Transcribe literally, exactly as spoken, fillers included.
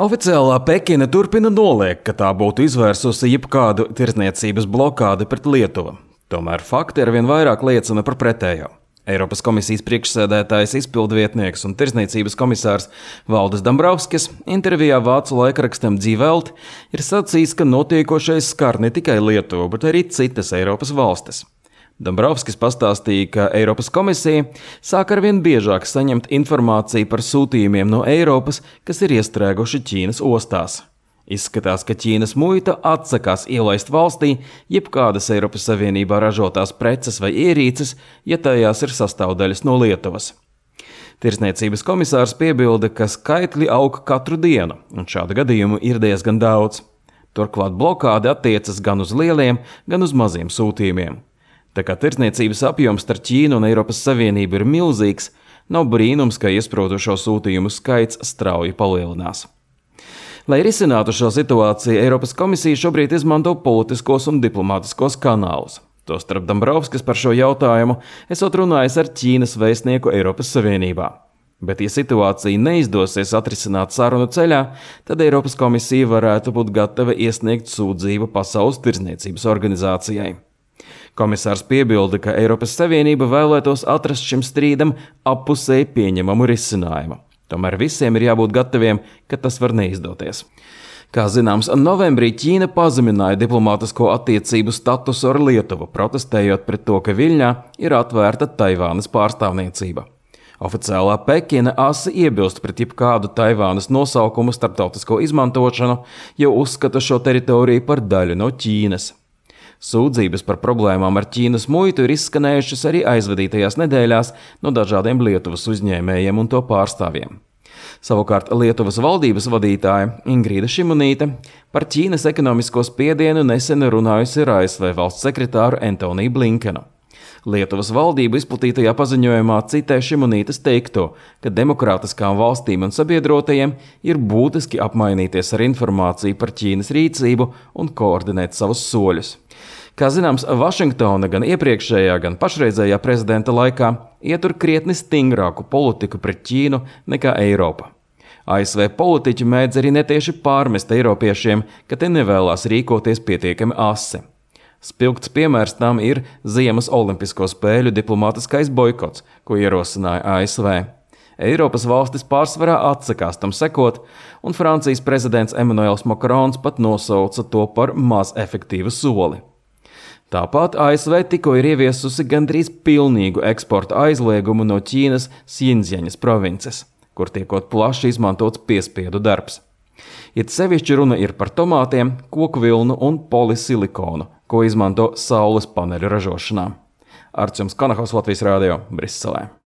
Oficiālā Pekina turpina noliegt, ka tā būtu izvērsusi jebkādu tirdzniecības blokādi pret Lietuvu. Tomēr fakti arvien vairāk liecina par pretējo. Eiropas komisijas priekšsēdētājs, izpildvietnieks un tirdzniecības komisārs Valdis Dombrovskis intervijā vācu laikrakstam Die Welt ir sacījis, ka notiekošais skar ne tikai Lietuvu, bet arī citas Eiropas valstis. Dombrovskis pastāstīja, ka Eiropas komisija sāk arvien biežāk saņemt informāciju par sūtījumiem no Eiropas, kas ir iestrēguši Ķīnas ostās. Izskatās, ka Ķīnas muita atsakās ielaist valstī jebkādas Eiropas Savienībā ražotās preces vai ierīces, ja tajās ir sastāvdaļas no Lietuvas. Tirdzniecības komisārs piebilda, ka skaitļi aug katru dienu, un šādu gadījumu ir diezgan daudz. Turklāt blokāde attiecas gan uz lieliem, gan uz maziem sūtījumiem. Tā kā tirdzniecības apjoms starp Ķīnu un Eiropas Savienību ir milzīgs, nav brīnums, ka iesprūdušo sūtījumu skaits strauji palielinās. Lai risinātu šo situāciju, Eiropas komisija šobrīd izmanto politiskos un diplomātiskos kanālus. Tostarp Dombrovskis par šo jautājumu esot runājis ar Ķīnas vēstnieku Eiropas Savienībā. Bet, ja situācija neizdosies atrisināt sarunu ceļā, tad Eiropas komisija varētu būt gatava iesniegt sūdzību Pasaules tirdzniecības organizācijai. Komisārs piebilda, ka Eiropas Savienība vēlētos atrast šim strīdam appusēji pieņemamu risinājumu. Tomēr visiem ir jābūt gataviem, ka tas var neizdoties. Kā zināms, novembrī Ķīna pazemināja diplomātisko attiecību statusu ar Lietuvu, protestējot pret to, ka Viļņā ir atvērta Taivānas pārstāvniecība. Oficiālā Pekina asi iebilst pret jebkādu Taivānas nosaukumu starptautisko izmantošanu, jo uzskata šo teritoriju par daļu no Ķīnas. Sūdzības par problēmām ar Ķīnas muitu ir izskanējušas arī aizvadītajās nedēļās no dažādiem Lietuvas uzņēmējiem un to pārstāvjiem. Savukārt Lietuvas valdības vadītāja Ingrīda Šimunīte par Ķīnas ekonomisko spiedienu nesen runājusi ar A S V valsts sekretāru Antoniju Blinkenu. Lietuvas valdība izplatītajā paziņojumā citē Šimunītes teikto, ka demokrātiskām valstīm un sabiedrotajiem ir būtiski apmainīties ar informāciju par Ķīnas rīcību un koordinēt savus soļus. Kā zināms, Vašingtona gan iepriekšējā, gan pašreizējā prezidenta laikā ietur krietni stingrāku politiku pret Ķīnu nekā Eiropa. A S V politiķi mēdz arī netieši pārmest eiropiešiem, ka te nevēlās rīkoties pietiekami asi. Spilgts piemērs tam ir Ziemas olimpisko spēļu diplomātiskais boikots, ko ierosināja A S V. Eiropas valstis pārsvarā atsakās tam sekot, un Francijas prezidents Emmanuels Macrons pat nosauca to par maz efektīvu soli. Tāpat A S V tikko ir ieviesusi gandrīz pilnīgu eksporta aizliegumu no Ķīnas Sjiņdziaņas provinces, kur tiekot plaši izmantots piespiedu darbs. It sevišķi runa ir par tomātiem, koku vilnu un polisilikonu, ko izmanto saules paneļu ražošanā. Arts jums Kanahaus, Latvijas Rādio, Briselē.